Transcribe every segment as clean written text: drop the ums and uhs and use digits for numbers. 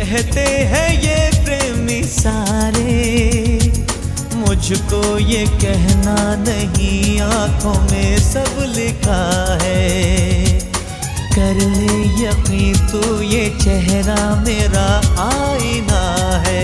कहते हैं ये प्रेमी सारे, मुझको ये कहना नहीं, आंखों में सब लिखा है। कर ले यकीन तू ये चेहरा मेरा आईना है।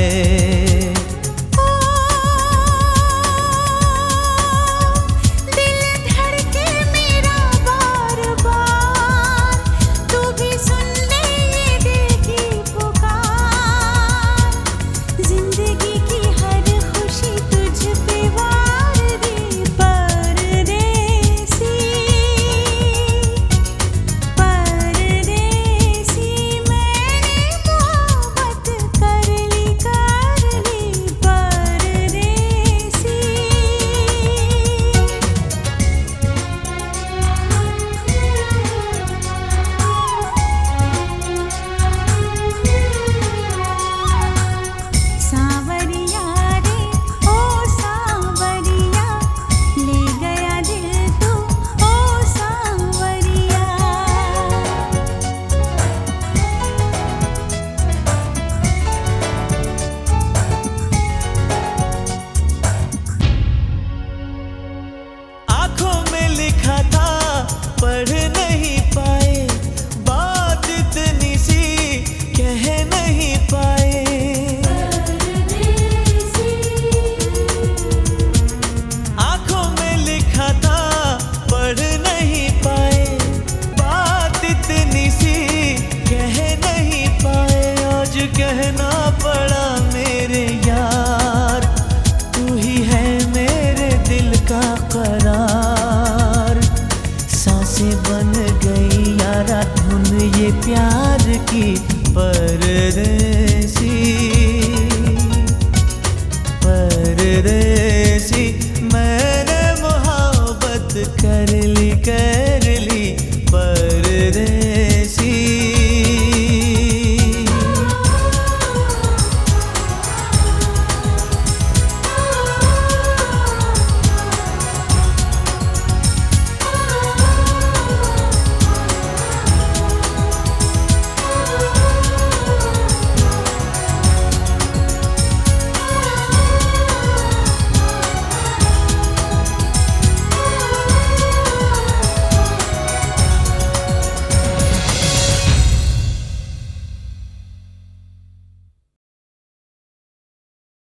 लिखा था पढ़ नहीं पाए, बात इतनी सी कह नहीं पाए। आंखों में लिखा था पढ़ नहीं पाए, बात इतनी सी कह नहीं पाए। आज कहना पड़ा मेरे यार, तू ही है मेरे दिल का करार। सांसें बन गई यारा धुन ये प्यार की परदेसी।